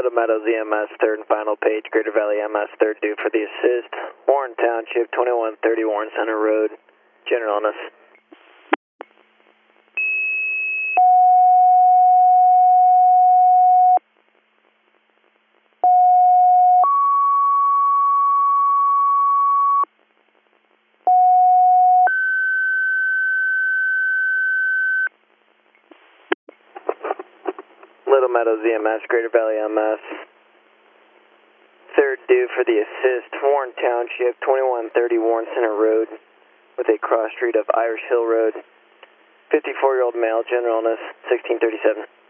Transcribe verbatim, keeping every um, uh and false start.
Little Meadows E M S, third and final page, Greater Valley M S, third due for the assist. Warren Township, twenty-one thirty Warren Center Road, general illness. Little Meadows E M S, Greater Valley M S, third due for the assist, Warren Township, twenty-one thirty Warren Center Road, with a cross street of Irish Hill Road, fifty-four-year-old male, general illness, sixteen thirty-seven.